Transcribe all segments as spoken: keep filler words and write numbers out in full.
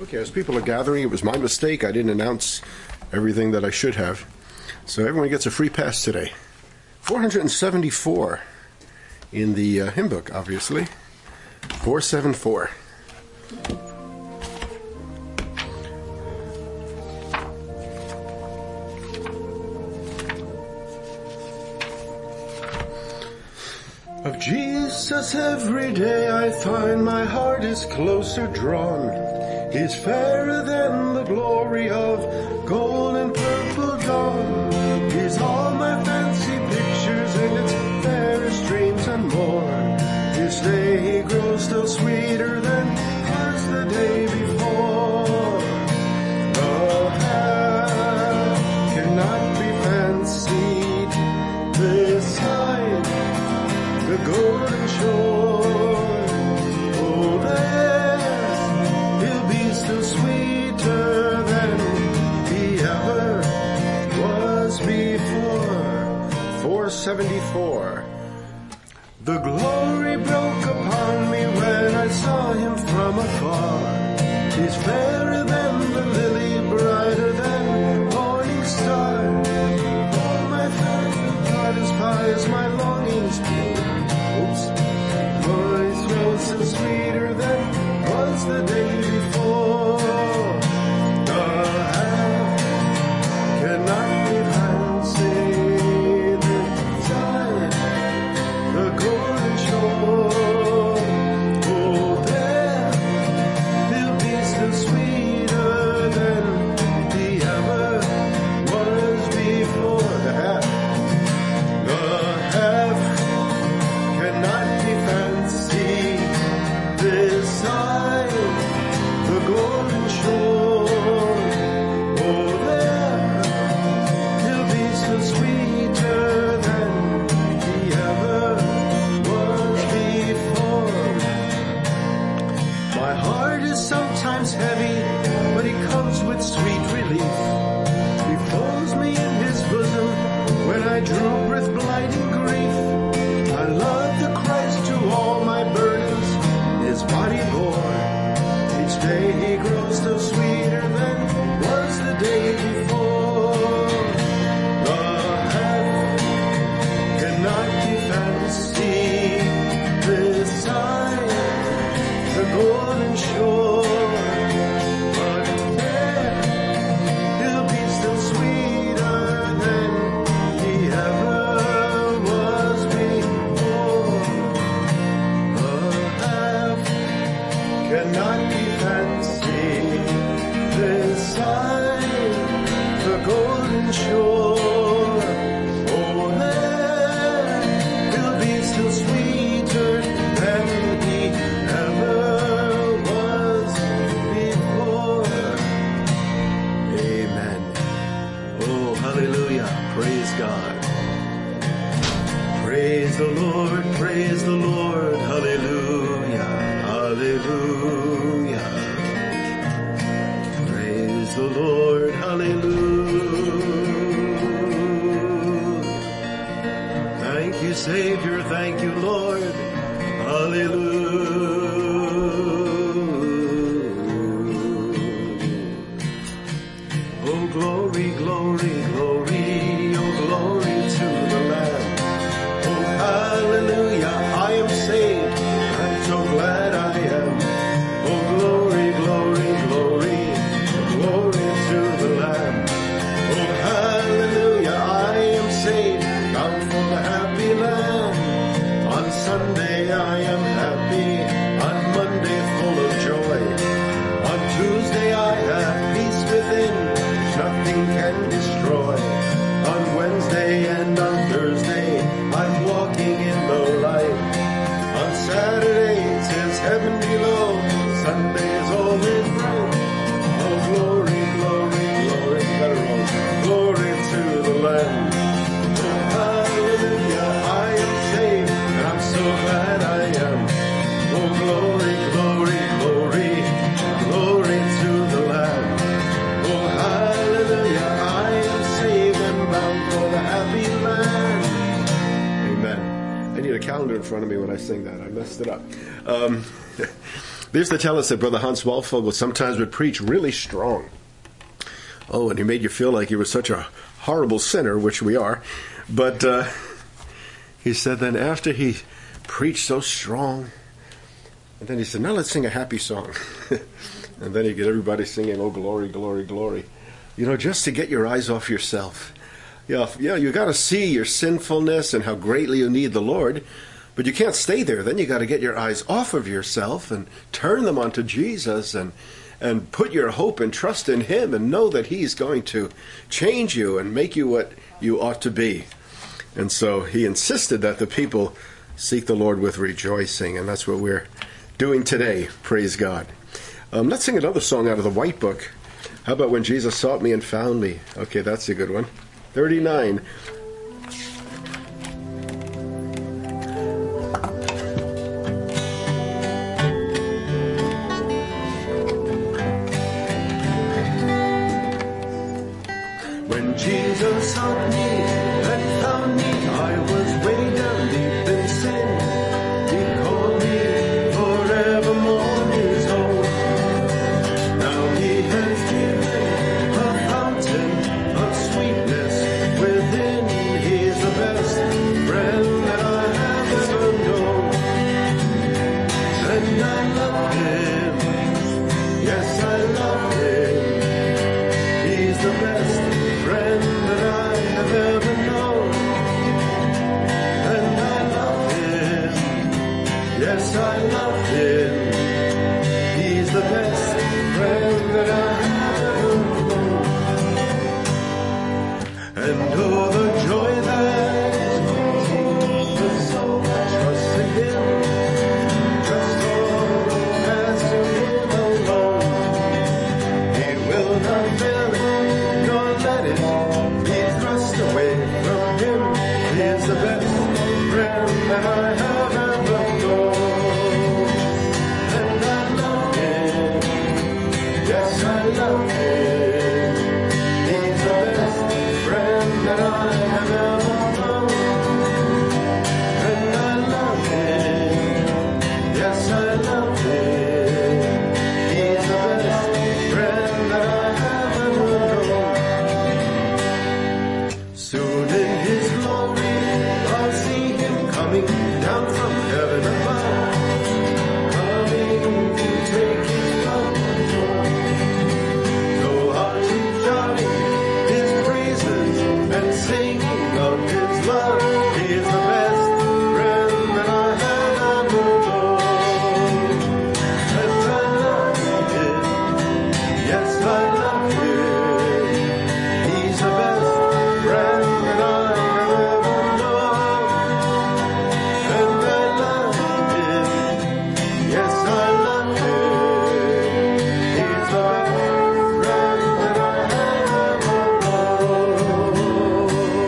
Okay, as people are gathering, it was my mistake. I didn't announce everything that I should have. So everyone gets a free pass today. four hundred seventy-four in the uh, hymn book, obviously. four seventy-four. Of Jesus every day I find my heart is closer drawn. He's fairer than the glory of gold and purple dawn. He's all my fancy pictures and its fairest dreams and more. Each day he grows still sweeter than was the day before. The path cannot be fancied this side the golden shore. Oh, there he'll be still sweeter than he ever was before. four seventy-four. The glory broke upon me when I saw him from afar. He's fairer than the lily, brighter than the morning star. All my faith God as high as my longings be. Oops. Voice rose so sweeter than was the day before. The half cannot be fancied this side the golden shore. Oh, there he'll be still sweeter than he ever was before. The half, the half cannot be fancied this side the golden shore. Oh, there he'll be still sweeter than he ever was before. My heart is sometimes heavy, but he comes with sweet relief. He folds me in his bosom when I droop with blighting grief. I love the Christ to all my burdens his body bore. Each day he grows still sweeter than was the day before. The half cannot be fancied this side the golden shore. But there he'll be still sweeter than he ever was before. The half cannot be fancied this side the golden shore. Oh, there he'll be still sweeter than he ever was before. Amen. Oh, hallelujah. Praise God. Praise the Lord. Praise the Lord. Hallelujah. Hallelujah. Praise the Lord. Hallelujah. Thank you, Savior. Thank you, Lord. Hallelujah. Oh, glory, glory, glory. Oh, glory to the Lamb. Oh, hallelujah. I am saved. I'm so glad I am. Oh, glory, glory, glory. Glory to the Lamb. Oh, hallelujah. I am saved. Bound for the happy land. On Sunday I am happy. On Monday full of joy. On Tuesday I have peace within. Nothing can destroy. On Wednesday and on Thursday I'm walking in the light. On Saturdays it's heaven below. Sunday's always bright. Oh, glory, glory, glory. You gotta roll. Glory to the Lamb. Oh, hallelujah. I am saved and I'm so glad I am. Oh, glory, glory, glory. Glory to the Lamb. Oh, hallelujah. I am saved and bound for the happy land. Amen. I need a calendar in front of me when I sing that. I messed it up. Um, They used to tell us that Brother Hans Walfogel sometimes would preach really strong. Oh, and he made you feel like you were such a horrible sinner, which we are. But uh, he said then after he preached so strong, and then he said, now let's sing a happy song. And then he'd get everybody singing, oh, glory, glory, glory. You know, just to get your eyes off yourself. Yeah, yeah, you got to see your sinfulness and how greatly you need the Lord, but you can't stay there. Then you got to get your eyes off of yourself and turn them onto Jesus and and put your hope and trust in Him and know that He's going to change you and make you what you ought to be. And so he insisted that the people seek the Lord with rejoicing, and that's what we're doing today. Praise God. Um, let's sing another song out of the White Book. How about When Jesus Sought Me and Found Me? Okay, that's a good one. thirty-nine. When Jesus sought me and found me, I was way down deep in sin. He called me forevermore His own. Now He has given a fountain of sweetness within. He's the best friend that I have ever known. And I love Him. Yes, I love Him. He's the best friend that I have ever known. And I love Him. Yes, I love Him. He's the best friend that I have ever known. And oh, the joy that the soul trusts in Him, just all as to Him alone. He will not fail it, nor let it be thrust away from Him. He is the best friend that I have ever known. And I love Him. Yes, I love Him. He's the best friend that I have ever known. And I love Him. Yes, I love Him. He's the best friend that I have ever known. Soon in His glory I'll see Him coming down from heaven above, coming to take His love home. So I'll keep shouting His praises and singing of His love. He is the best friend that I have ever known. And I love Him. Yes, I love Him. He's the best friend that I have ever known. And I love Him. Yes, I love Him. He's the best friend that I have ever known.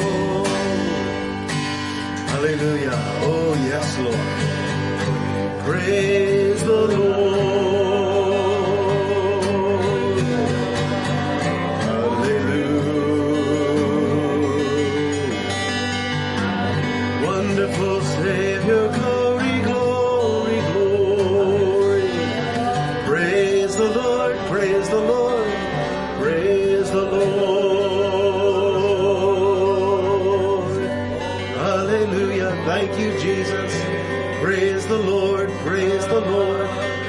Hallelujah. Oh, yes, Lord. Praise the Lord. Hallelujah. Wonderful Savior, glory, glory, glory. Praise the Lord, praise the Lord, praise the Lord. Hallelujah. Thank you, Jesus. Praise the Lord, praise the Lord.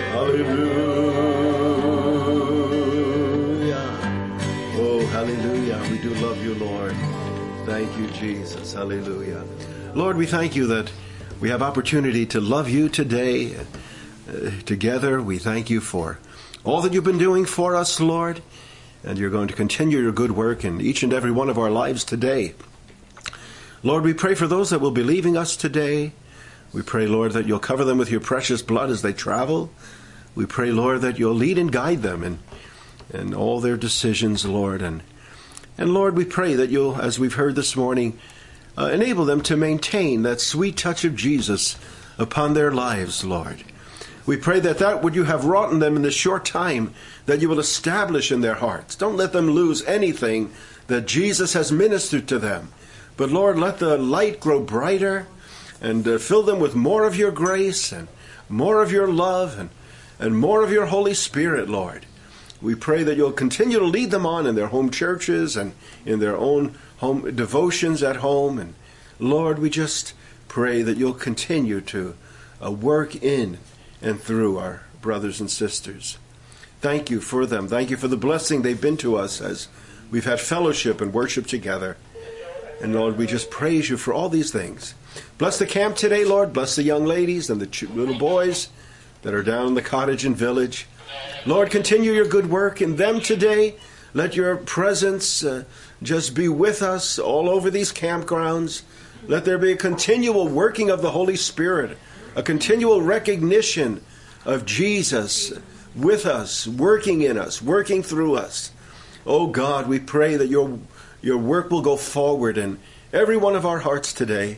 Hallelujah. Oh, hallelujah. We do love you, Lord. Thank you, Jesus. Hallelujah. Lord, we thank you that we have opportunity to love you today uh, together. We thank you for all that you've been doing for us, Lord, and you're going to continue your good work in each and every one of our lives today. Lord, we pray for those that will be leaving us today. We pray, Lord, that you'll cover them with your precious blood as they travel. We pray, Lord, that you'll lead and guide them in, in all their decisions, Lord. And, and Lord, we pray that you'll, as we've heard this morning, uh, enable them to maintain that sweet touch of Jesus upon their lives, Lord. We pray that that what you have wrought in them in this short time, that you will establish in their hearts. Don't let them lose anything that Jesus has ministered to them. But Lord, let the light grow brighter and uh, fill them with more of your grace and more of your love, and and more of your Holy Spirit, Lord. We pray that you'll continue to lead them on in their home churches and in their own home devotions at home. And Lord, we just pray that you'll continue to uh, work in and through our brothers and sisters. Thank you for them. Thank you for the blessing they've been to us as we've had fellowship and worship together. And Lord, we just praise you for all these things. Bless the camp today, Lord. Bless the young ladies and the ch- little boys that are down in the cottage and village. Lord, continue your good work in them today. Let your presence uh, just be with us all over these campgrounds. Let there be a continual working of the Holy Spirit, a continual recognition of Jesus with us, working in us, working through us. Oh God, we pray that your your work will go forward in every one of our hearts today.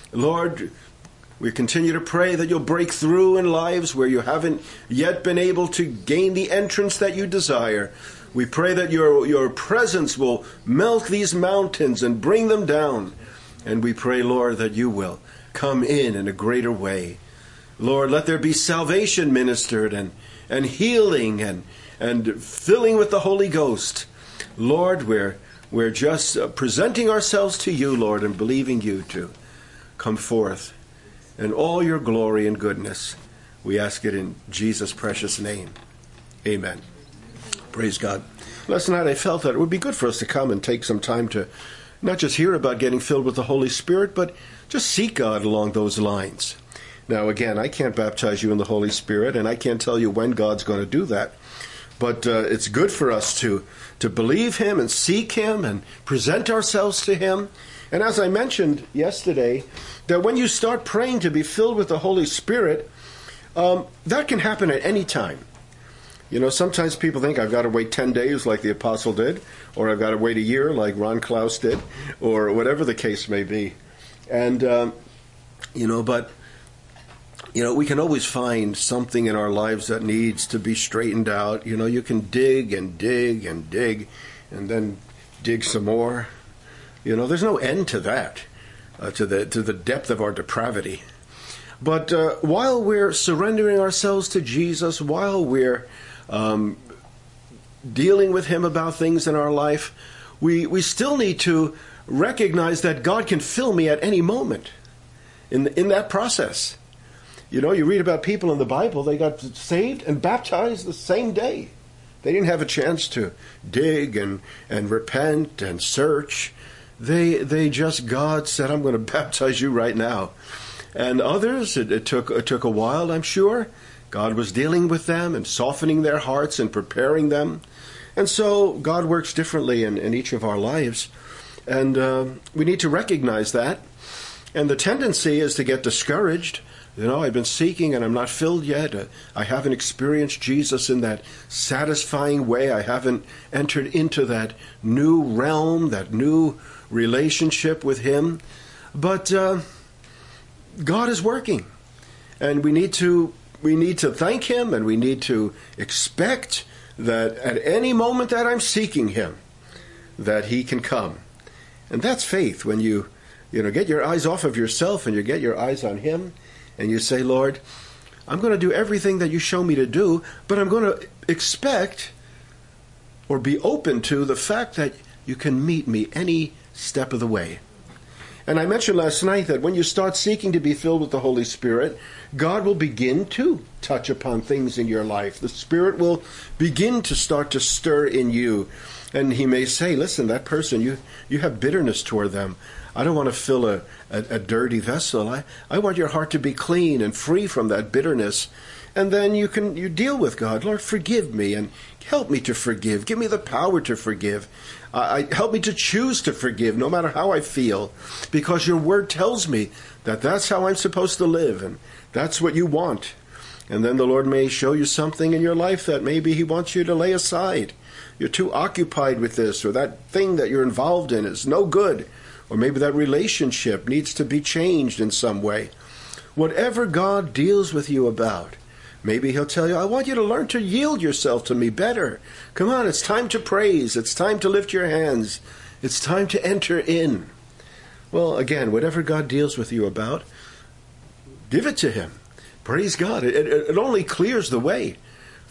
Lord, we continue to pray that you'll break through in lives where you haven't yet been able to gain the entrance that you desire. We pray that your, your presence will melt these mountains and bring them down. And we pray, Lord, that you will come in in a greater way. Lord, let there be salvation ministered and, and healing and, and filling with the Holy Ghost. Lord, we're, we're just presenting ourselves to you, Lord, and believing you to come forth in all your glory and goodness. We ask it in Jesus' precious name. Amen. Praise God. Last night I felt that it would be good for us to come and take some time to not just hear about getting filled with the Holy Spirit, but just seek God along those lines. Now, again, I can't baptize you in the Holy Spirit, and I can't tell you when God's going to do that. But uh, it's good for us to, to believe him and seek him and present ourselves to him. And as I mentioned yesterday, that when you start praying to be filled with the Holy Spirit, um, that can happen at any time. You know, sometimes people think I've got to wait ten days like the apostle did, or I've got to wait a year like Ron Klaus did, or whatever the case may be. And, um, you know, but, you know, we can always find something in our lives that needs to be straightened out. You know, you can dig and dig and dig and then dig some more. You know, there's no end to that, uh, to the to the depth of our depravity. But uh, while we're surrendering ourselves to Jesus, while we're um, dealing with him about things in our life, we, we still need to recognize that God can fill me at any moment in in that process. You know, you read about people in the Bible, they got saved and baptized the same day. They didn't have a chance to dig and, and repent and search. They they just, God said, I'm going to baptize you right now. And others, it, it took it took a while, I'm sure. God was dealing with them and softening their hearts and preparing them. And so God works differently in, in each of our lives. And uh, we need to recognize that. And the tendency is to get discouraged. You know, I've been seeking and I'm not filled yet. Uh, I haven't experienced Jesus in that satisfying way. I haven't entered into that new realm, that new relationship with him. But uh, God is working. And we need to we need to thank him, and we need to expect that at any moment that I'm seeking him, that he can come. And that's faith, when you, you know, get your eyes off of yourself and you get your eyes on him, and you say, Lord, I'm going to do everything that you show me to do, but I'm going to expect or be open to the fact that you can meet me any step of the way. And I mentioned last night that when you start seeking to be filled with the Holy Spirit, God will begin to touch upon things in your life. The Spirit will begin to start to stir in you. And he may say, listen, that person, you, you have bitterness toward them. I don't want to fill a, a, a dirty vessel. I, I want your heart to be clean and free from that bitterness. And then you can you deal with God. Lord, forgive me and help me to forgive. Give me the power to forgive. Uh, I, help me to choose to forgive no matter how I feel, because your word tells me that that's how I'm supposed to live, and that's what you want. And then the Lord may show you something in your life that maybe he wants you to lay aside. You're too occupied with this, or that thing that you're involved in is no good, or maybe that relationship needs to be changed in some way. Whatever God deals with you about, maybe he'll tell you, I want you to learn to yield yourself to me better. Come on, it's time to praise. It's time to lift your hands. It's time to enter in. Well, again, whatever God deals with you about, give it to him. Praise God. It, it, it only clears the way.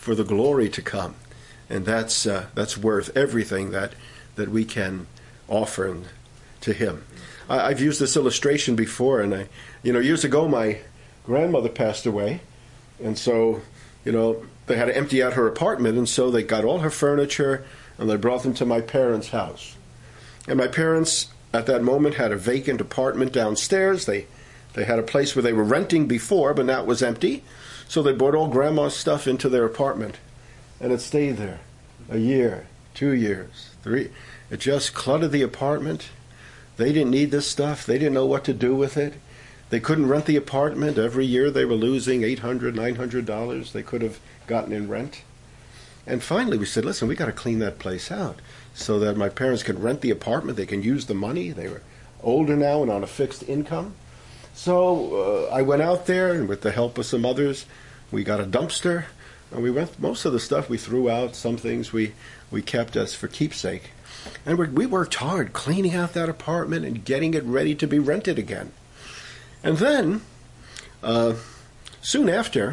for the glory to come. And that's uh, that's worth everything that, that we can offer to him. I, I've used this illustration before, and I, you know, years ago my grandmother passed away, and so, you know, they had to empty out her apartment, and so they got all her furniture, and they brought them to my parents' house. And my parents, at that moment, had a vacant apartment downstairs. They they had a place where they were renting before, but now it was empty. So they brought all Grandma's stuff into their apartment. And it stayed there a year, two years, three. It just cluttered the apartment. They didn't need this stuff. They didn't know what to do with it. They couldn't rent the apartment. Every year they were losing eight hundred dollars, nine hundred dollars they could have gotten in rent. And finally we said, listen, we got to clean that place out so that my parents could rent the apartment. They can use the money. They were older now and on a fixed income. So uh, I went out there, and with the help of some others, we got a dumpster. And we went, most of the stuff we threw out. Some things we, we kept as for keepsake. And we, we worked hard cleaning out that apartment and getting it ready to be rented again. And then, uh, soon after,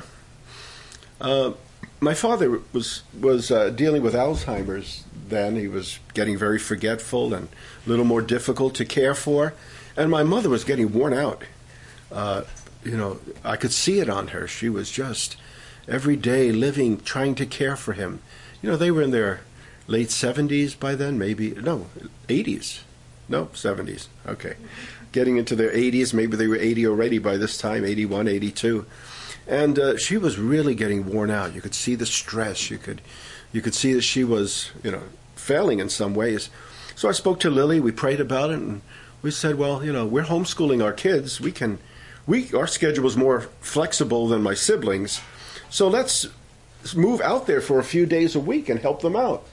uh, my father was was uh, dealing with Alzheimer's then. He was getting very forgetful and a little more difficult to care for. And my mother was getting worn out. Uh, you know, I could see it on her. She was just every day living, trying to care for him. You know, they were in their late seventies by then, maybe, no, eighties. No, seventies. Okay. Getting into their eighties. Maybe they were eighty already by this time, eighty-one, eighty-two. And uh, she was really getting worn out. You could see the stress. You could you could see that she was, you know, failing in some ways. So I spoke to Lily. We prayed about it, and we said, well, you know, we're homeschooling our kids. We can, we our schedule is more flexible than my siblings. So let's move out there for a few days a week and help them out.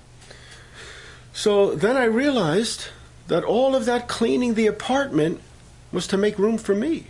So then I realized that all of that cleaning the apartment was to make room for me.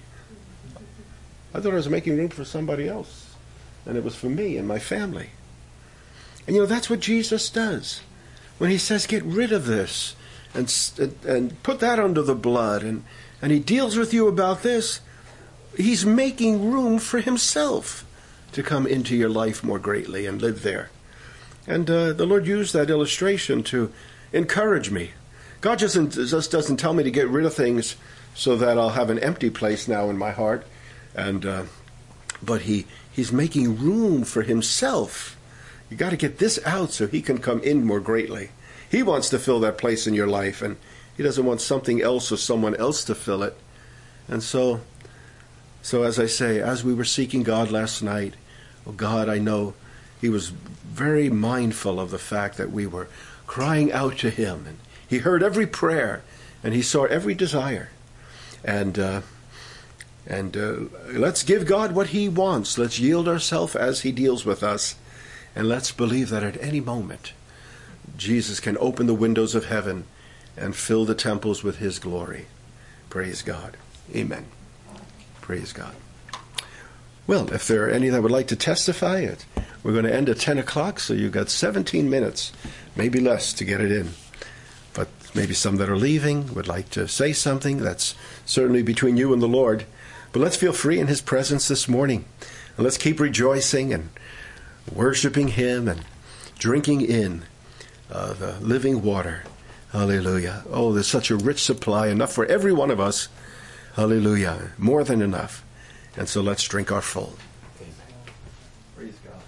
I thought I was making room for somebody else, and it was for me and my family. And you know, that's what Jesus does. When he says, get rid of this and and put that under the blood, and, and he deals with you about this, he's making room for himself to come into your life more greatly and live there. And uh, the Lord used that illustration to encourage me. God just, just doesn't tell me to get rid of things so that I'll have an empty place now in my heart. And uh, but he he's making room for himself. You got to get this out so he can come in more greatly. He wants to fill that place in your life, and he doesn't want something else or someone else to fill it. And so, so as I say, as we were seeking God last night, oh God, I know he was very mindful of the fact that we were crying out to him, and he heard every prayer, and he saw every desire. And uh, and uh, let's give God what he wants. Let's yield ourselves as he deals with us. And let's believe that at any moment, Jesus can open the windows of heaven and fill the temples with his glory. Praise God. Amen. Praise God. Well, if there are any that would like to testify, it, we're going to end at ten o'clock, so you've got seventeen minutes, maybe less, to get it in. But maybe some that are leaving would like to say something. That's certainly between you and the Lord. But let's feel free in his presence this morning. And let's keep rejoicing and worshiping him and drinking in uh, the living water. Hallelujah. Oh, there's such a rich supply, enough for every one of us. Hallelujah. More than enough. And so let's drink our full. Amen. Praise God.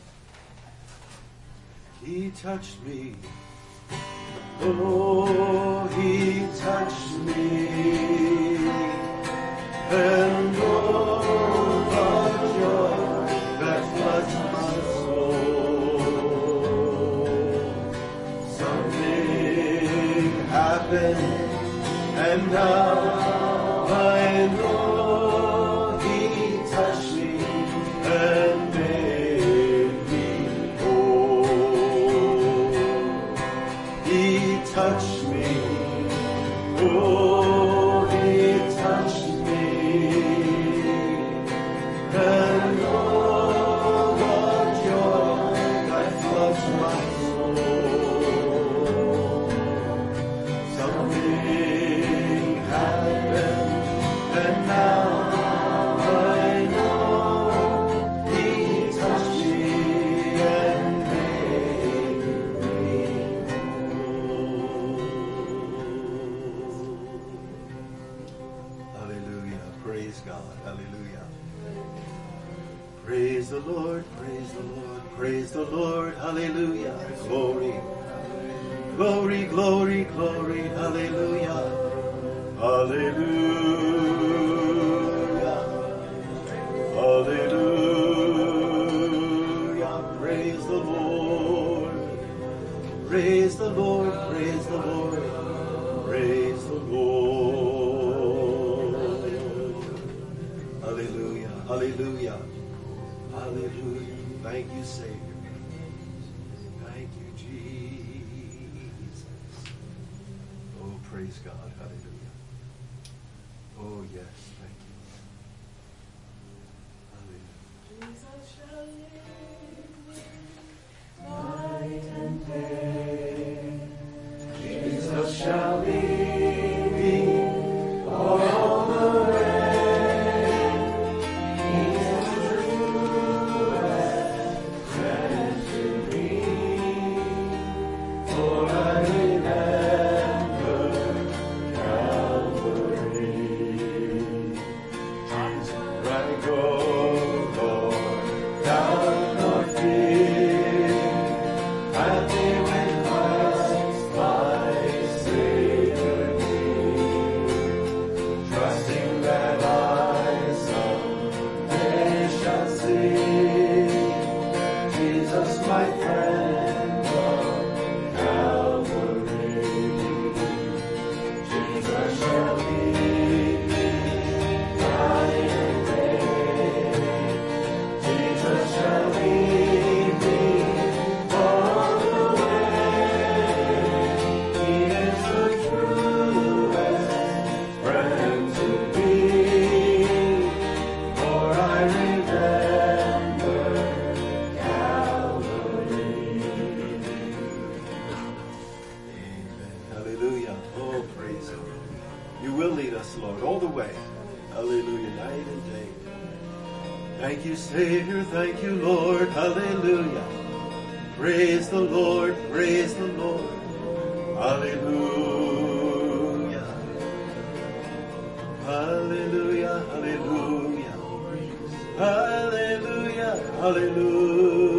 He touched me. Oh, he touched me, and oh, the joy that floods my soul. Something happened, and now I know he touched me and made me whole. He touched me, oh, he touched me, and oh, the joy that floods my soul. Something happened, and now I know he touched me and the Lord, praise the Lord, praise the Lord, hallelujah, glory, glory, glory, glory, hallelujah, hallelujah, hallelujah, praise the Lord, praise the Lord, praise the Lord, praise the Lord, hallelujah, hallelujah. Hallelujah. Thank you, Savior. Thank you, Jesus. Oh, praise God. Hallelujah. Oh, yes. Thank you. Hallelujah. Jesus shall live night and day. Jesus shall lead me all the way. Savior, thank you, Lord, hallelujah. Praise the Lord, praise the Lord, hallelujah. Hallelujah, hallelujah, hallelujah, hallelujah.